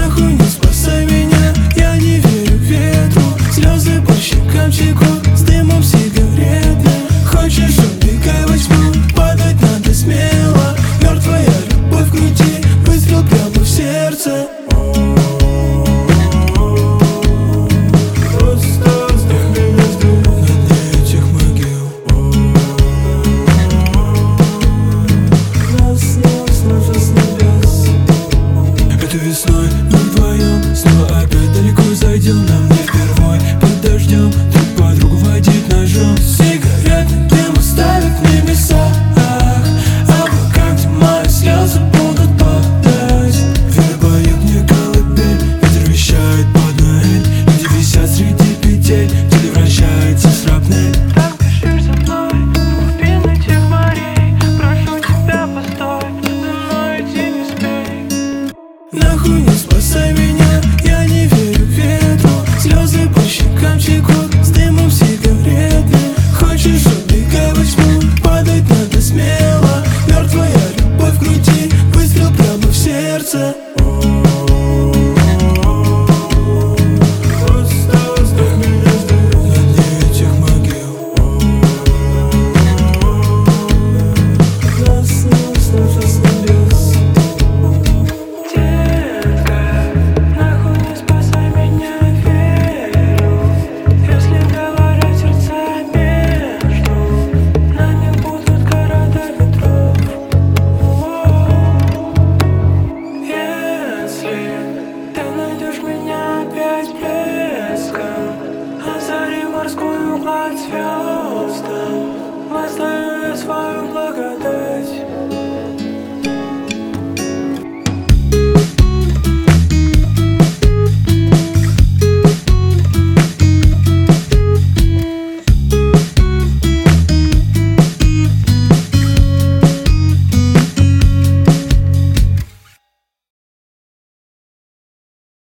Нахуй не спасай меня, я не верю ветру. Слезы по щекам текут с дымом сигаретным. Хочешь, убегай во тьму, падать надо смело. Мертвая любовь в груди, выстрел прямо в сердце. Просто сдохни между на дне этих могил. Нас снова с небес. Этой весной мы вдвоем снова опять далеко зайдем. Нам не впервой под дождем друг по другу водить ножом. Сигаретный дым оставит в небесах, облака, где мои слезы будут падать. Вербоет мне колыбель, ветер вещает под Ноэль. Люди висят среди петель, теле вращается срапнель. Так спешишь за мной, глубины тех морей. Прошу тебя, постой, за мной идти не смей. Нахуй не спасай меня, я не верю ветру. Слезы по щекам текут с дымом сигаретным. Хочешь, убегай во тьму, падать надо смело. Мертвая любовь в груди, выстрел прямо в сердце. Просто сдохни между на дне этих могил. Нас снова с небес. Детка, нахуй не спасай меня, верю. Если говорят сердца между нами будут города ветров. Если ты найдешь меня опять близко, озари морскую гладь звезд.